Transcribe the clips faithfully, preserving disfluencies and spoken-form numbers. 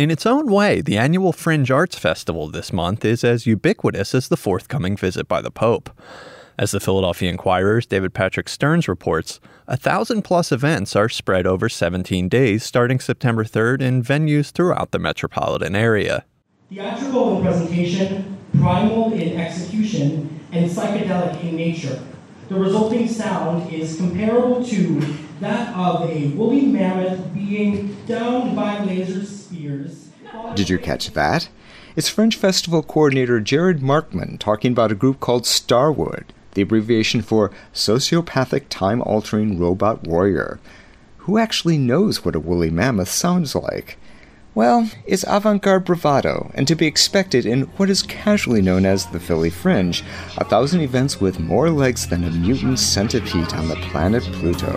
In its own way, the annual Fringe Arts Festival this month is as ubiquitous as the forthcoming visit by the Pope. As the Philadelphia Inquirer's David Patrick Stearns reports, a thousand-plus events are spread over seventeen days starting September third in venues throughout the metropolitan area. Theatrical in presentation, primal in execution, and psychedelic in nature. The resulting sound is comparable to that of a woolly mammoth being downed by laser spears. Did you catch that? It's Fringe Festival coordinator Jared Markman talking about a group called Starwood, the abbreviation for Sociopathic Time-Altering Robot Warrior. Who actually knows what a woolly mammoth sounds like? Well, it's avant-garde bravado, and to be expected in what is casually known as the Philly Fringe, a thousand events with more legs than a mutant centipede on the planet Pluto.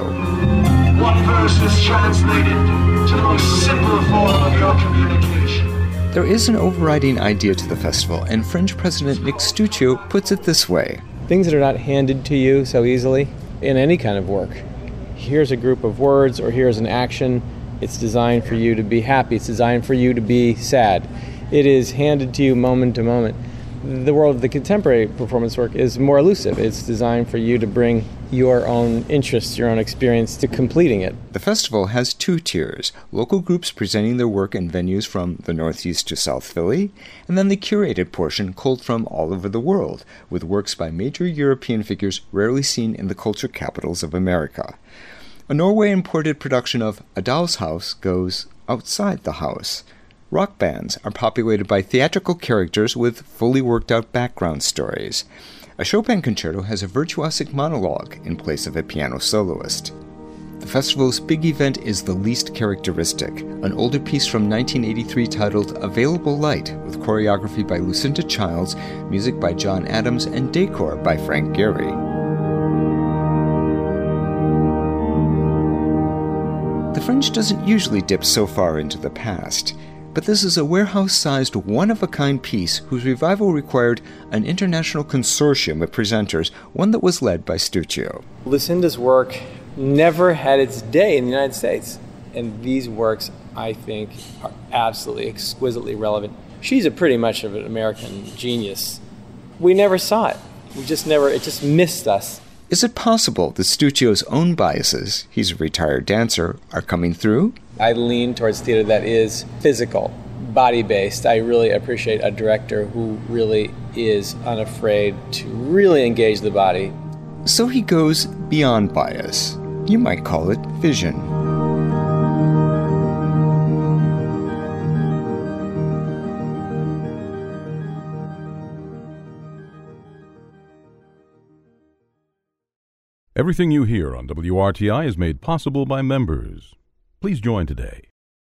One verse is translated to the most simple form of your communication. There is an overriding idea to the festival, and Fringe President Nick Stuccio puts it this way. Things that are not handed to you so easily in any kind of work. Here's a group of words, or here's an action. It's designed for you to be happy. It's designed for you to be sad. It is handed to you moment to moment. The world of the contemporary performance work is more elusive. It's designed for you to bring your own interests, your own experience to completing it. The festival has two tiers, local groups presenting their work in venues from the Northeast to South Philly, and then the curated portion culled from all over the world, with works by major European figures rarely seen in the culture capitals of America. A Norway-imported production of A Doll's House goes outside the house. Rock bands are populated by theatrical characters with fully worked-out background stories. A Chopin concerto has a virtuosic monologue in place of a piano soloist. The festival's big event is the least characteristic, an older piece from nineteen eighty-three titled Available Light, with choreography by Lucinda Childs, music by John Adams, and decor by Frank Gehry. The Fringe doesn't usually dip so far into the past, but this is a warehouse-sized, one-of-a-kind piece whose revival required an international consortium of presenters, one that was led by Stuccio. Lucinda's work never had its day in the United States, and these works, I think, are absolutely exquisitely relevant. She's a pretty much of an American genius. We never saw it. We just never, it just missed us. Is it possible that Stuccio's own biases, he's a retired dancer, are coming through? I lean towards theater that is physical, body-based. I really appreciate a director who really is unafraid to really engage the body. So he goes beyond bias. You might call it vision. Everything you hear on W R T I is made possible by members. Please join today